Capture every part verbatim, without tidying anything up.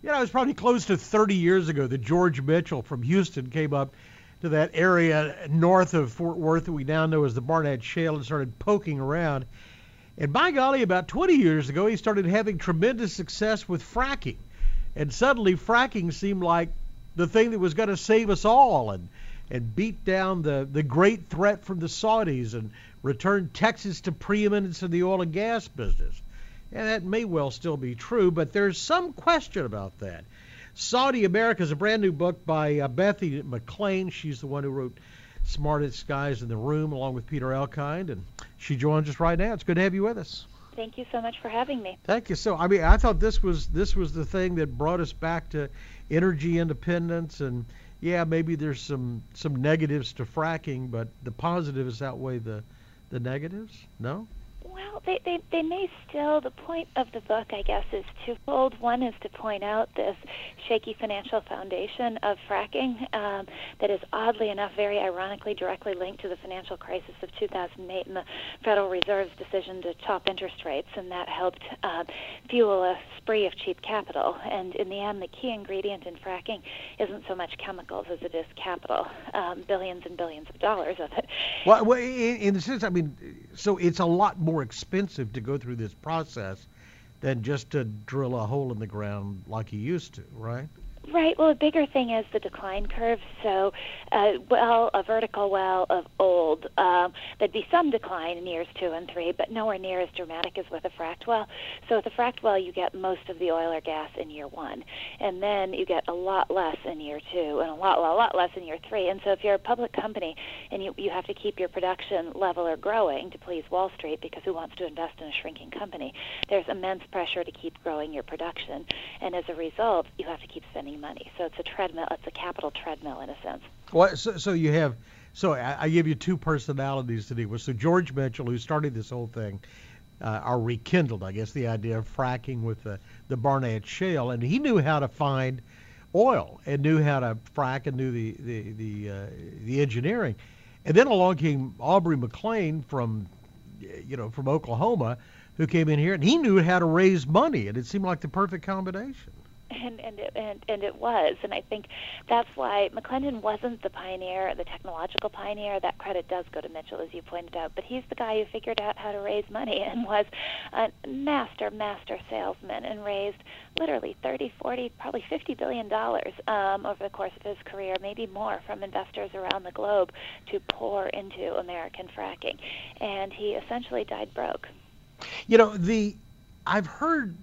You know, it was probably close to thirty years ago that George Mitchell from Houston came up to that area north of Fort Worth that we now know as the Barnett Shale and started poking around. And by golly, about twenty years ago, he started having tremendous success with fracking. And suddenly fracking seemed like the thing that was going to save us all and, and beat down the, the great threat from the Saudis and return Texas to preeminence in the oil and gas business. And that may well still be true, but there's some question about that. Saudi America is a brand new book by uh, Bethany McLean. She's the one who wrote Smartest Guys in the Room, along with Peter Elkind, and she joins us right now. It's good to have you with us. Thank you so much for having me. Thank you. So, I mean, I thought this was this was the thing that brought us back to energy independence, and yeah, maybe there's some some negatives to fracking, but the positives outweigh the the negatives. No? Well, they, they, they may still. The point of the book, I guess, is twofold. One is to point out this shaky financial foundation of fracking um, that is, oddly enough, very ironically directly linked to the financial crisis of two thousand eight and the Federal Reserve's decision to chop interest rates, and that helped uh, fuel a spree of cheap capital. And in the end, the key ingredient in fracking isn't so much chemicals as it is capital, um, billions and billions of dollars of it. Well, well in, in the sense, I mean, so it's a lot more expensive to go through this process than just to drill a hole in the ground like you used to, right? Right. Well, the bigger thing is the decline curve. So, uh, well, a vertical well of old, um, there'd be some decline in years two and three, but nowhere near as dramatic as with a fracked well. So with a fracked well, you get most of the oil or gas in year one, and then you get a lot less in year two, and a lot, lot, lot less in year three. And so if you're a public company and you, you have to keep your production level or growing to please Wall Street, because who wants to invest in a shrinking company, there's immense pressure to keep growing your production. And as a result, you have to keep spending money. So it's a treadmill. It's a capital treadmill in a sense. Well, so, so you have, so I, I give you two personalities to deal with. So George Mitchell, who started this whole thing, uh, or rekindled, I guess, the idea of fracking with the, the Barnett Shale, and he knew how to find oil and knew how to frack and knew the the the, uh, the engineering. And then along came Aubrey McLean from, you know, from Oklahoma, who came in here and he knew how to raise money, and it seemed like the perfect combination. And and it, and and it was, and I think that's why McClendon wasn't the pioneer, the technological pioneer. That credit does go to Mitchell, as you pointed out. But he's the guy who figured out how to raise money and was a master, master salesman and raised literally thirty, forty, probably fifty billion dollars um, over the course of his career, maybe more, from investors around the globe to pour into American fracking. And he essentially died broke. You know, the I've heard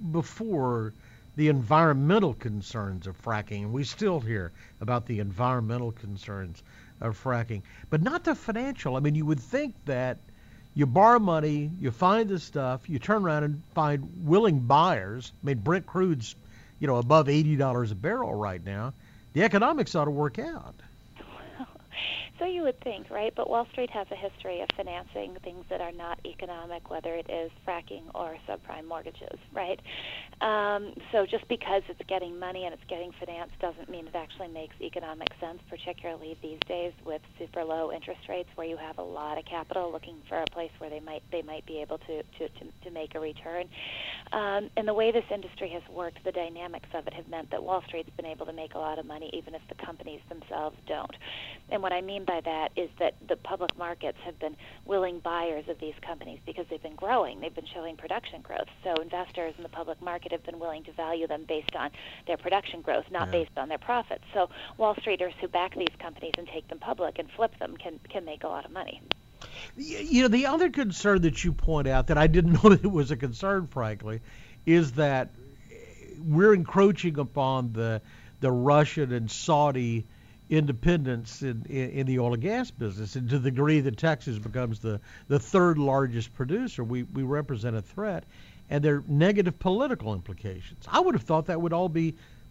before the environmental concerns of fracking, and we still hear about the environmental concerns of fracking, but not the financial. I mean, you would think that you borrow money, you find the stuff, you turn around and find willing buyers. I mean, Brent crude's, you know, above eighty dollars a barrel right now. The economics ought to work out. So you would think, right? But Wall Street has a history of financing things that are not economic, whether it is fracking or subprime mortgages, right? Um, so just because it's getting money and it's getting financed doesn't mean it actually makes economic sense, particularly these days with super low interest rates, where you have a lot of capital looking for a place where they might they might be able to to, to, to make a return. Um, and the way this industry has worked, the dynamics of it have meant that Wall Street's been able to make a lot of money, even if the companies themselves don't. And what I mean by that is that the public markets have been willing buyers of these companies because they've been growing. They've been showing production growth. So investors in the public market have been willing to value them based on their production growth, not yeah. based on their profits. So Wall Streeters who back these companies and take them public and flip them can, can make a lot of money. You know, the other concern that you point out that I didn't know that it was a concern, frankly, is that we're encroaching upon the the Russian and Saudi independence in, in, in the oil and gas business, and to the degree that Texas becomes the, the third largest producer, we, we represent a threat, and there are negative political implications. I would have thought that would all be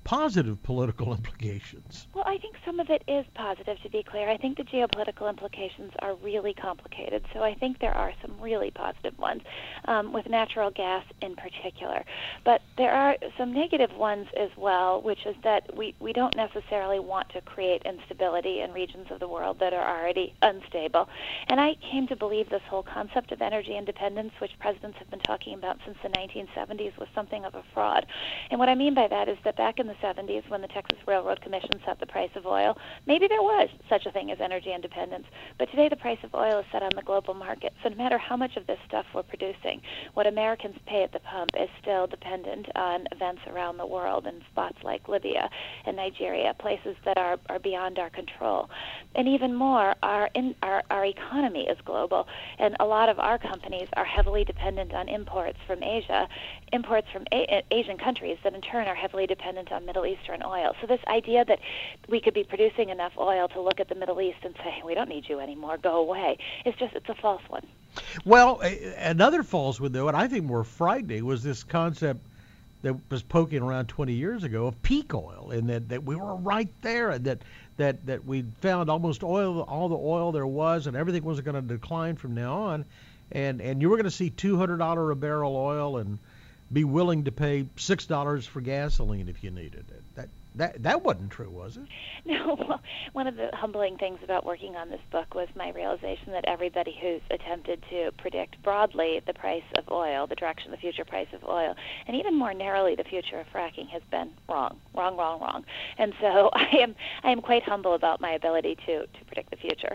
positive political implications. Well, I think some of it is positive, to be clear. I think the geopolitical implications are really complicated, so I think there are some really positive ones, um, with natural gas in particular. But there are some negative ones as well, which is that we, we don't necessarily want to create instability in regions of the world that are already unstable. And I came to believe this whole concept of energy independence, which presidents have been talking about since the nineteen seventies, was something of a fraud. And what I mean by that is that back in the seventies, when the Texas Railroad Commission set the price of oil, maybe there was such a thing as energy independence. But today the price of oil is set on the global market. So no matter how much of this stuff we're producing, what Americans pay at the pump is still dependent on events around the world in spots like Libya and Nigeria, places that are, are beyond our control. And even more, our, in, our, our economy is global, and a lot of our companies are heavily dependent on imports from Asia, imports from a- Asian countries that in turn are heavily dependent on Middle Eastern oil. So this idea that we could be producing enough oil to look at the Middle East and say, we don't need you anymore, go away, it's just, it's a false one. Well, another false one, though, and I think more frightening, was this concept that was poking around twenty years ago of peak oil, and that, that we were right there, and that that that we found almost oil, all the oil there was, and everything was going to decline from now on, and and you were going to see two hundred dollars a barrel oil and be willing to pay six dollars for gasoline if you needed it. That that that wasn't true, was it? No. Well, one of the humbling things about working on this book was my realization that everybody who's attempted to predict broadly the price of oil, the direction, the future price of oil, and even more narrowly the future of fracking has been wrong, wrong, wrong, wrong. And so I am I am quite humble about my ability to to predict the future.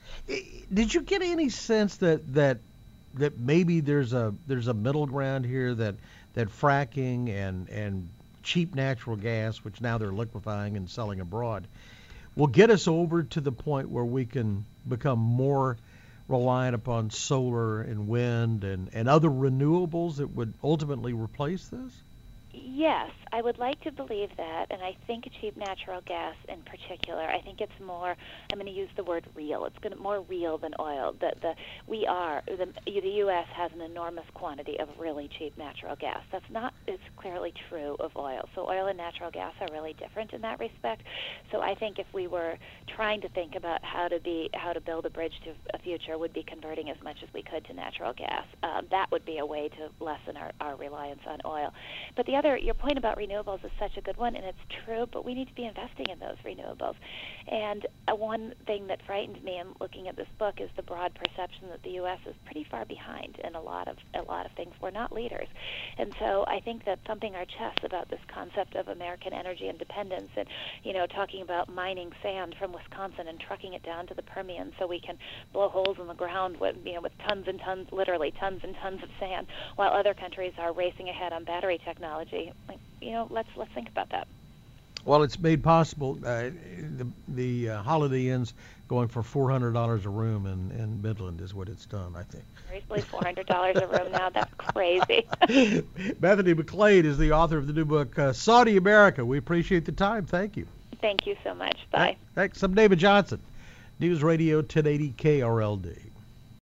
Did you get any sense that that that maybe there's a there's a middle ground here, that that fracking and and cheap natural gas, which now they're liquefying and selling abroad, will get us over to the point where we can become more reliant upon solar and wind and, and other renewables that would ultimately replace this? Yes, I would like to believe that, and I think cheap natural gas in particular, I think it's more, I'm going to use the word real, it's going to more real than oil. The, the, we are, the, the U S has an enormous quantity of really cheap natural gas. That's not as clearly true of oil. So oil and natural gas are really different in that respect. So I think if we were trying to think about how to be, how to build a bridge to a future, would be converting as much as we could to natural gas. Um, that would be a way to lessen our, our reliance on oil. But the other Your point about renewables is such a good one, and it's true, but we need to be investing in those renewables. And uh, one thing that frightened me in looking at this book is the broad perception that the U S is pretty far behind in a lot of a lot of things. We're not leaders. And so I think that thumping our chests about this concept of American energy independence, and, you know, talking about mining sand from Wisconsin and trucking it down to the Permian so we can blow holes in the ground with, you know, with tons and tons, literally tons and tons of sand, while other countries are racing ahead on battery technology. Like, you know, let's let's think about that. Well, it's made possible. Uh, the the uh, Holiday Inn's going for four hundred dollars a room in, in Midland is what it's done, I think. Seriously, four hundred dollars a room now? That's crazy. Bethany McLean is the author of the new book, uh, Saudi America. We appreciate the time. Thank you. Thank you so much. Bye. Thanks. I'm David Johnson, News Radio ten eighty K R L D.